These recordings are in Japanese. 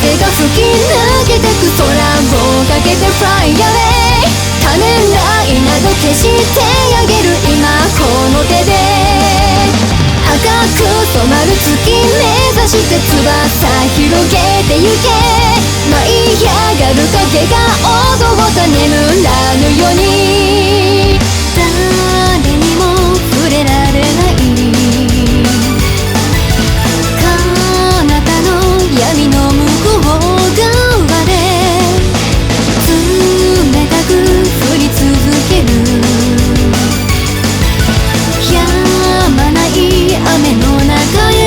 風が吹き抜けてく空をかけて Fly away ためらいなど消してあげる今この手で赤く染まる月目指して翼広げてゆけ舞い上がる影が踊った眠らぬように誰にも触れられない彼方の闇の向こう側で冷たく降り続ける止まない雨の中へ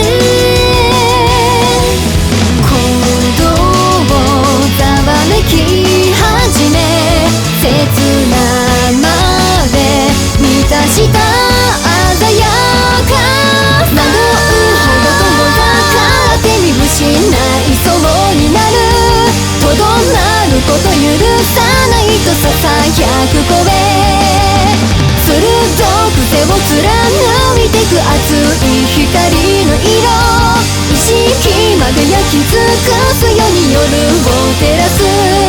鼓動をざわめき始め切なまで満たした鮮やか惑うほど遠ざかって見失いそうになるとどまること許さないとささやく声鋭く背を貫いてく熱い光の色意識まで焼き尽くすように夜を照らす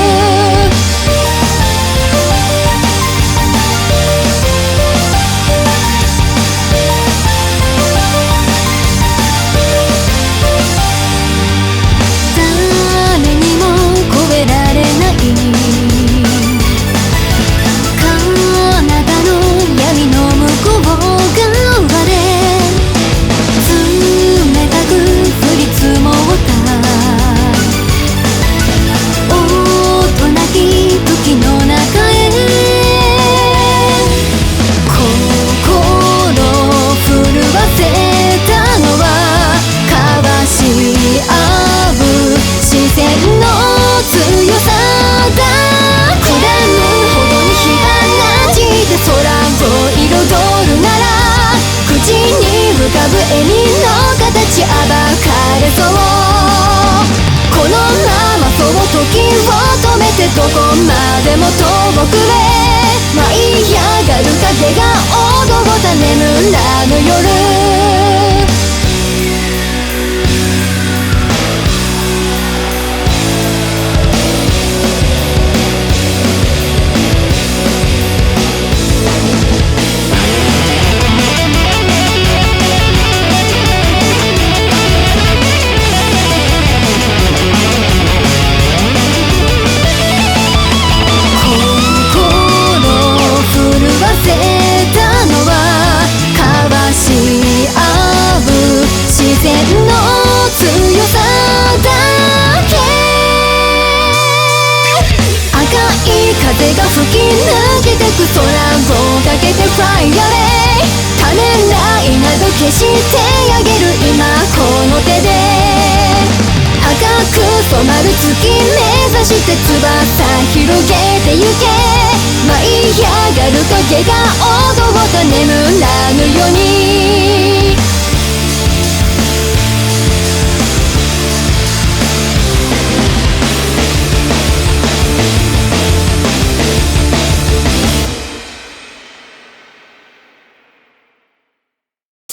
誰にも超えられない彼方の闇の向こう側で冷たく降り積もった音なき時の中へ心震わせたのは交わし合う視線の強さだくらむほどに火花散って空を彩るなら口に浮かぶ笑みの形暴かれそうこのままそう時を止めてどこまでも遠くへ舞い上がる影が踊った眠らぬ夜風が吹き抜けてく空をかけて Fly away ためらいなど消してあげる今この手で赤く染まる月目指して翼広げてゆけ舞い上がる影が踊った眠らぬように